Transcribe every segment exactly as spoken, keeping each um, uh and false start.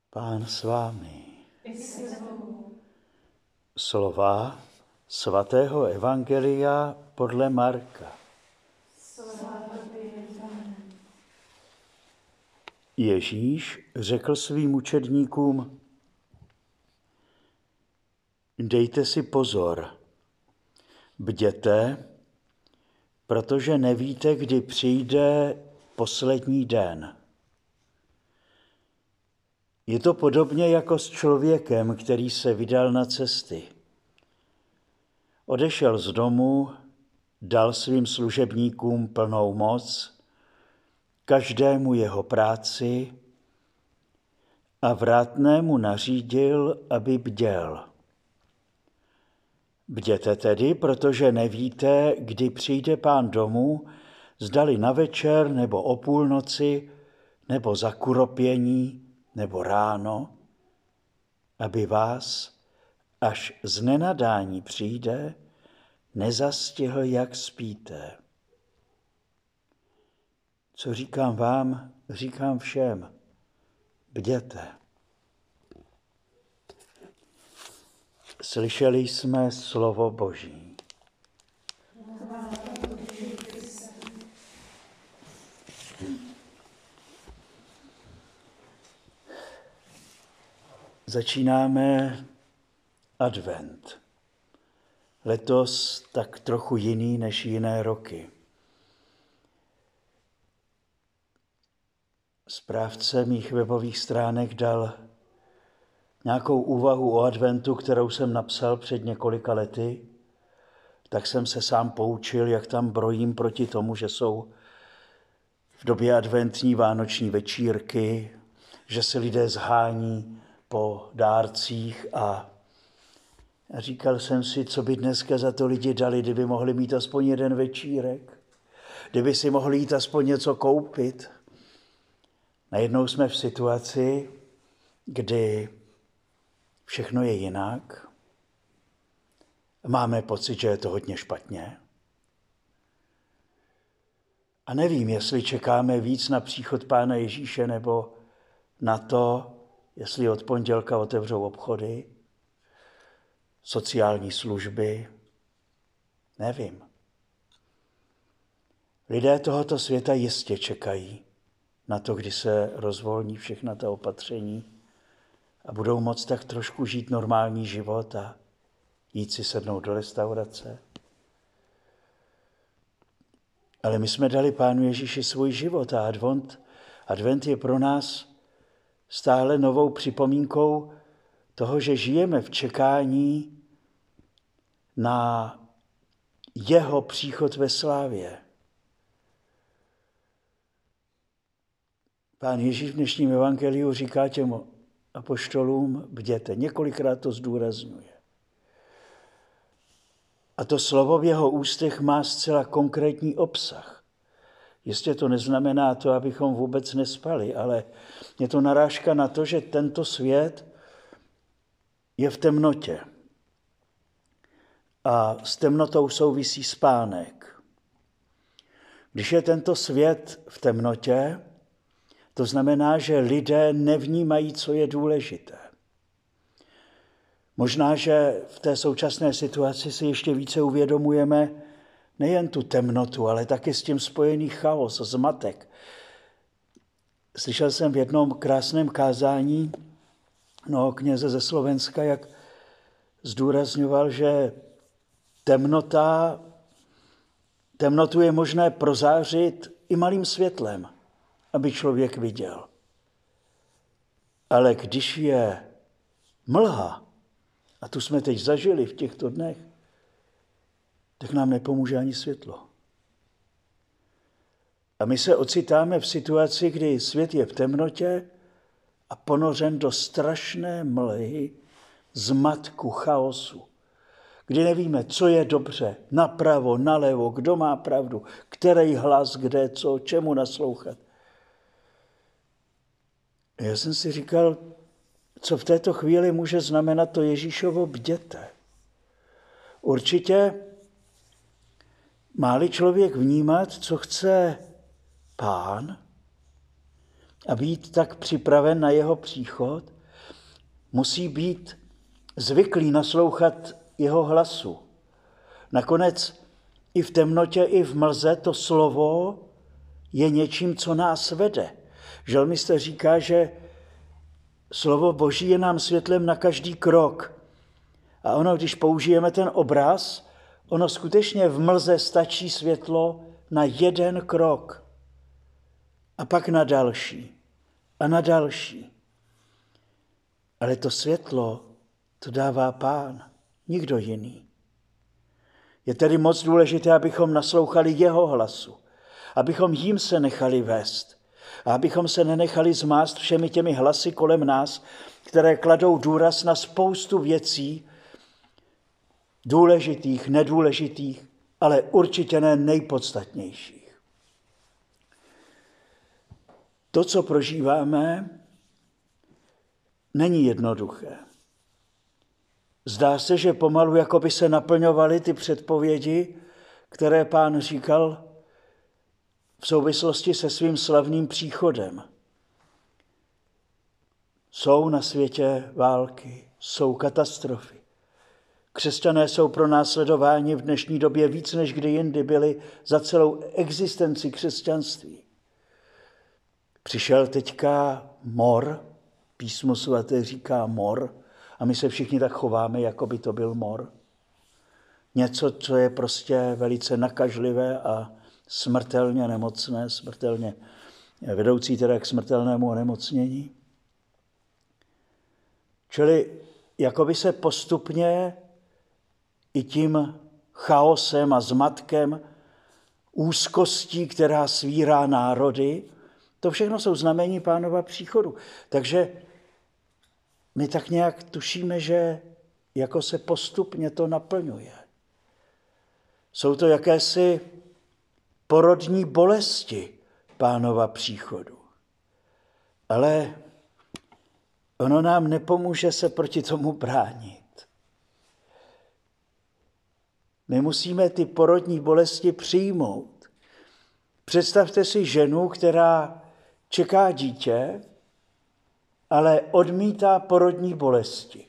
Pán s vámi. Slova svatého evangelia podle Marka. Ježíš řekl svým učedníkům: dejte si pozor, bděte, protože nevíte, kdy přijde poslední den. Je to podobně jako s člověkem, který se vydal na cesty. Odešel z domu, dal svým služebníkům plnou moc, každému jeho práci a vrátnému nařídil, aby bděl. Bděte tedy, protože nevíte, kdy přijde Pán domů, zdali na večer, nebo o půlnoci, nebo za kuropění, nebo ráno, aby vás, až z nenadání přijde, nezastihl, jak spíte. Co říkám vám, říkám všem, bděte. Slyšeli jsme slovo Boží. Začínáme advent. Letos tak trochu jiný než jiné roky. Správce mých webových stránek dal nějakou úvahu o adventu, kterou jsem napsal před několika lety, tak jsem se sám poučil, jak tam brojím proti tomu, že jsou v době adventní vánoční večírky, že se lidé zhání po dárcích a říkal jsem si, co by dneska za to lidi dali, kdyby mohli mít aspoň jeden večírek, kdyby si mohli jít aspoň něco koupit. Najednou jsme v situaci, kdy všechno je jinak. Máme pocit, že je to hodně špatně. A nevím, jestli čekáme víc na příchod Pána Ježíše, nebo na to, jestli od pondělka otevřou obchody, sociální služby. Nevím. Lidé tohoto světa jistě čekají na to, kdy se rozvolní všechna ta opatření a budou moct tak trošku žít normální život a jít si sednout do restaurace. Ale my jsme dali Pánu Ježíši svůj život a advent, advent je pro nás stále novou připomínkou toho, že žijeme v čekání na jeho příchod ve slávě. Pán Ježíš v dnešním evangeliu říká těm apoštolům, bděte. Několikrát to zdůrazňuje. A to slovo v jeho ústech má zcela konkrétní obsah. Jistě to neznamená to, abychom vůbec nespali, ale je to narážka na to, že tento svět je v temnotě. A s temnotou souvisí spánek. Když je tento svět v temnotě, to znamená, že lidé nevnímají, co je důležité. Možná, že v té současné situaci si ještě více uvědomujeme nejen tu temnotu, ale taky s tím spojený chaos, zmatek. Slyšel jsem v jednom krásném kázání no, kněze ze Slovenska, jak zdůrazňoval, že temnota, temnotu je možné prozářit i malým světlem, aby člověk viděl. Ale když je mlha, a tu jsme teď zažili v těchto dnech, tak nám nepomůže ani světlo. A my se ocitáme v situaci, kdy svět je v temnotě a ponořen do strašné mlhy, zmatku, chaosu, kdy nevíme, co je dobře, napravo, nalevo, kdo má pravdu, který hlas, kde, co, čemu naslouchat. Já jsem si říkal, co v této chvíli může znamenat to Ježíšovo bděte. Určitě má-li člověk vnímat, co chce Pán a být tak připraven na jeho příchod, musí být zvyklý naslouchat jeho hlasu. Nakonec i v temnotě, i v mlze to slovo je něčím, co nás vede. Žalmista říká, že slovo Boží je nám světlem na každý krok. A ono, když použijeme ten obraz, ono skutečně v mlze stačí světlo na jeden krok. A pak na další. A na další. Ale to světlo, to dává Pán, nikdo jiný. Je tedy moc důležité, abychom naslouchali jeho hlasu, abychom jím se nechali vést a abychom se nenechali zmást všemi těmi hlasy kolem nás, které kladou důraz na spoustu věcí, důležitých, nedůležitých, ale určitě ne nejpodstatnějších. To, co prožíváme, není jednoduché. Zdá se, že pomalu jako by se naplňovaly ty předpovědi, které Pán říkal v souvislosti se svým slavným příchodem. Jsou na světě války, jsou katastrofy. Křesťané jsou pronásledováni v dnešní době víc než kdy jindy byli za celou existenci křesťanství. Přišel teďka mor, Písmo svaté říká mor, a my se všichni tak chováme, jako by to byl mor. Něco, co je prostě velice nakažlivé a smrtelně nemocné, smrtelně vedoucí teda k smrtelnému onemocnění. Čili jako by se postupně i tím chaosem a zmatkem, úzkostí, která svírá národy, to všechno jsou znamení Pánova příchodu. Takže my tak nějak tušíme, že jako se postupně to naplňuje. Jsou to jakési porodní bolesti Pánova příchodu. Ale ono nám nepomůže se proti tomu bránit. My musíme ty porodní bolesti přijmout. Představte si ženu, která čeká dítě, ale odmítá porodní bolesti.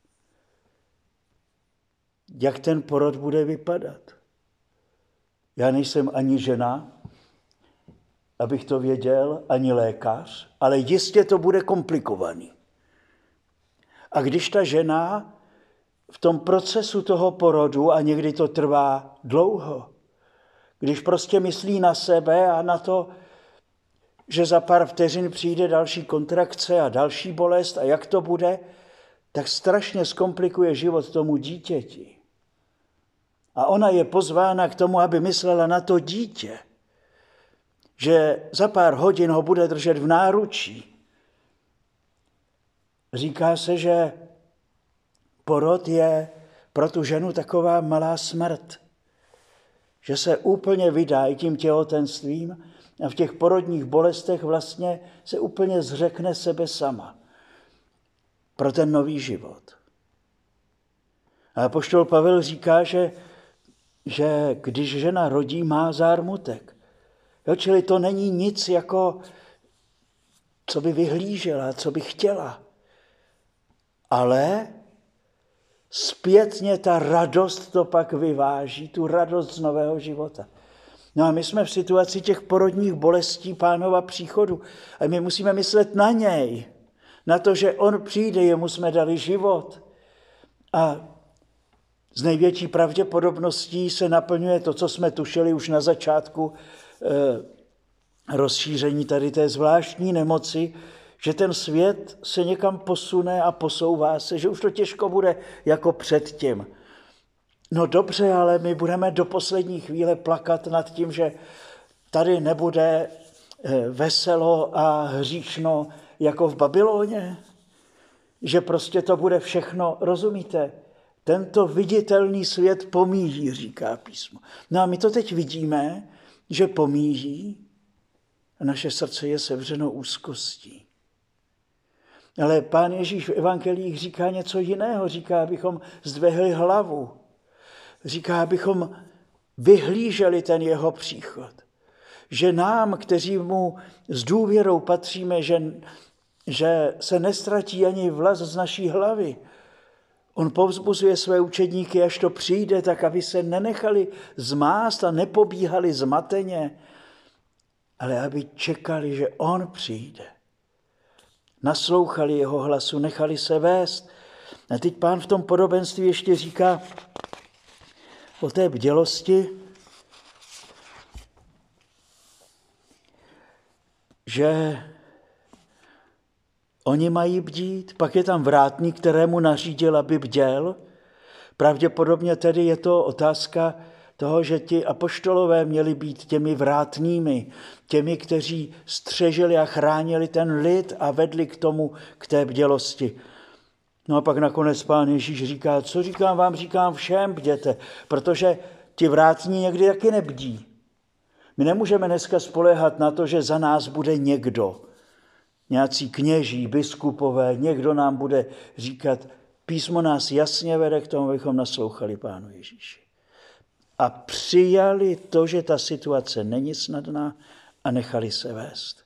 Jak ten porod bude vypadat? Já nejsem ani žena, abych to věděl, ani lékař, ale jistě to bude komplikovaný. A když ta žena v tom procesu toho porodu, a někdy to trvá dlouho, když prostě myslí na sebe a na to, že za pár vteřin přijde další kontrakce a další bolest a jak to bude, tak strašně zkomplikuje život tomu dítěti. A ona je pozvána k tomu, aby myslela na to dítě, že za pár hodin ho bude držet v náručí. Říká se, že porod je pro tu ženu taková malá smrt, že se úplně vydá i tím těhotenstvím a v těch porodních bolestech vlastně se úplně zřekne sebe sama pro ten nový život. A apoštol Pavel říká, že, že když žena rodí, má zármutek. Jo, čili to není nic jako, co by vyhlížela, co by chtěla. Ale zpětně ta radost to pak vyváží, tu radost z nového života. No a my jsme v situaci těch porodních bolestí Pánova příchodu. A my musíme myslet na něj, na to, že on přijde, jemu jsme dali život. A z největší pravděpodobností se naplňuje to, co jsme tušili už na začátku eh, rozšíření tady té zvláštní nemoci, že ten svět se někam posune a posouvá se, že už to těžko bude jako předtím. No dobře, ale my budeme do poslední chvíle plakat nad tím, že tady nebude veselo a hříšno jako v Babyloně, že prostě to bude všechno, rozumíte? Tento viditelný svět pomíjí, říká písmo. No a my to teď vidíme, že pomíjí a naše srdce je sevřeno úzkostí. Ale Pán Ježíš v evangelích říká něco jiného. Říká, abychom zdvihli hlavu. Říká, abychom vyhlíželi ten jeho příchod. Že nám, kteří mu s důvěrou patříme, že že se nestratí ani vlas z naší hlavy. On povzbuzuje své učedníky, až to přijde, tak aby se nenechali zmást a nepobíhali zmateně, ale aby čekali, že on přijde. Naslouchali jeho hlasu, nechali se vést. A teď Pán v tom podobenství ještě říká o té bdělosti, že oni mají bdít, pak je tam vrátník, kterému nařídil, aby bděl. Pravděpodobně tedy je to otázka toho, že ti apoštolové měli být těmi vrátnými, těmi, kteří střežili a chránili ten lid a vedli k tomu, k té bdělosti. No a pak nakonec Pán Ježíš říká, co říkám vám, říkám všem, bděte, protože ti vrátní někdy taky nebdí. My nemůžeme dneska spoléhat na to, že za nás bude někdo, nějací kněží, biskupové, někdo nám bude říkat, písmo nás jasně vede k tomu, abychom naslouchali Pánu Ježíši. A přijali to, že ta situace není snadná a nechali se vést.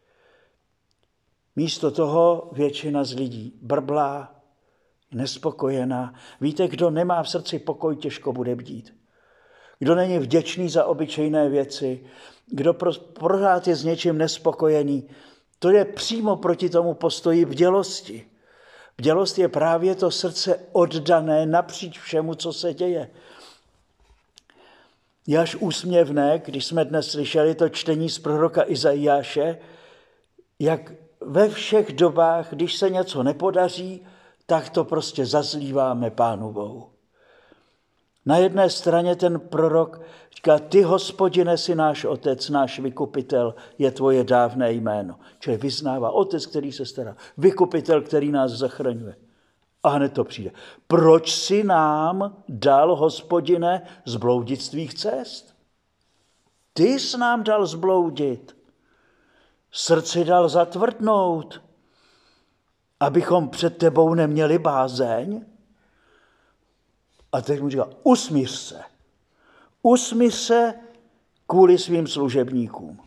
Místo toho většina z lidí brblá, nespokojená. Víte, kdo nemá v srdci pokoj, těžko bude bdít. Kdo není vděčný za obyčejné věci, kdo pořád je s něčím nespokojený, to je přímo proti tomu postoji bdělosti. Bdělost je právě to srdce oddané napříč všemu, co se děje. Je až úsměvné, když jsme dnes slyšeli to čtení z proroka Izajáše, jak ve všech dobách, když se něco nepodaří, tak to prostě zazlíváme Pánu Bohu. Na jedné straně ten prorok říká, ty, Hospodine, si náš otec, náš vykupitel, je tvoje dávné jméno. Čili vyznává otec, který se stará, vykupitel, který nás zachraňuje. A hned to přijde. Proč si nám dal, Hospodine, zbloudit z tvých cest? Ty jsi nám dal zbloudit. Srdci dal zatvrdnout, abychom před tebou neměli bázeň. A teď mu říká, usmíř se. Usmíř se kvůli svým služebníkům.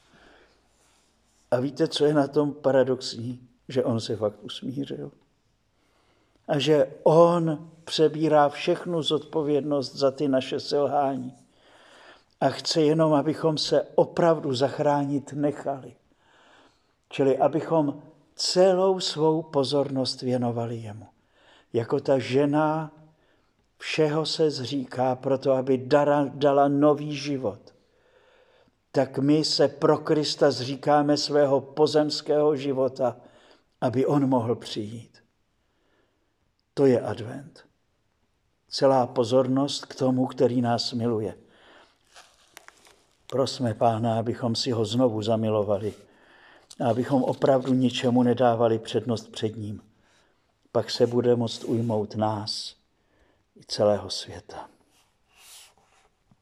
A víte, co je na tom paradoxní? Že on se fakt usmířil. A že on přebírá všechnu zodpovědnost za ty naše selhání. A chce jenom, abychom se opravdu zachránit nechali. Čili abychom celou svou pozornost věnovali jemu. Jako ta žena všeho se zříká proto, aby dala, dala nový život. Tak my se pro Krista zříkáme svého pozemského života, aby on mohl přijít. To je advent. Celá pozornost k tomu, který nás miluje. Prosme Pána, abychom si ho znovu zamilovali a abychom opravdu ničemu nedávali přednost před ním. Pak se bude moct ujmout nás i celého světa.